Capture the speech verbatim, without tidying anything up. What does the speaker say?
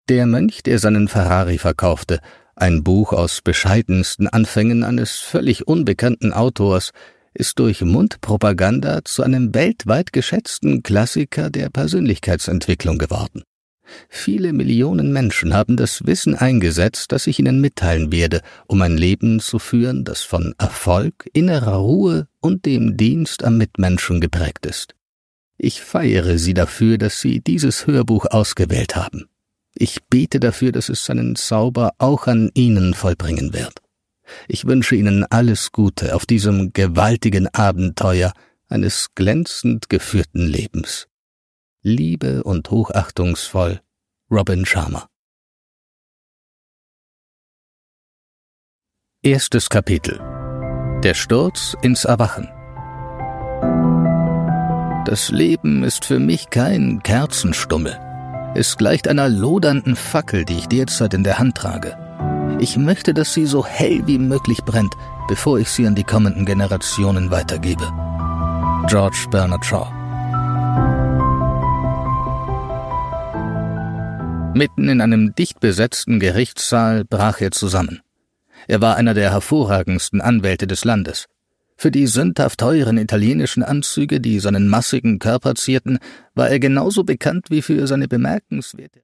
Der Mönch, der seinen Ferrari verkaufte, ein Buch aus bescheidensten Anfängen eines völlig unbekannten Autors, ist durch Mundpropaganda zu einem weltweit geschätzten Klassiker der Persönlichkeitsentwicklung geworden. Viele Millionen Menschen haben das Wissen eingesetzt, das ich Ihnen mitteilen werde, um ein Leben zu führen, das von Erfolg, innerer Ruhe und dem Dienst am Mitmenschen geprägt ist. Ich feiere Sie dafür, dass Sie dieses Hörbuch ausgewählt haben. Ich bete dafür, dass es seinen Zauber auch an Ihnen vollbringen wird. Ich wünsche Ihnen alles Gute auf diesem gewaltigen Abenteuer eines glänzend geführten Lebens. Liebe und hochachtungsvoll, Robin Sharma. Erstes Kapitel. Der Sturz ins Erwachen. Das Leben ist für mich kein Kerzenstummel. Es gleicht einer lodernden Fackel, die ich derzeit in der Hand trage. Ich möchte, dass sie so hell wie möglich brennt, bevor ich sie an die kommenden Generationen weitergebe. George Bernard Shaw. Mitten in einem dicht besetzten Gerichtssaal brach er zusammen. Er war einer der hervorragendsten Anwälte des Landes. Für die sündhaft teuren italienischen Anzüge, die seinen massigen Körper zierten, war er genauso bekannt wie für seine bemerkenswerte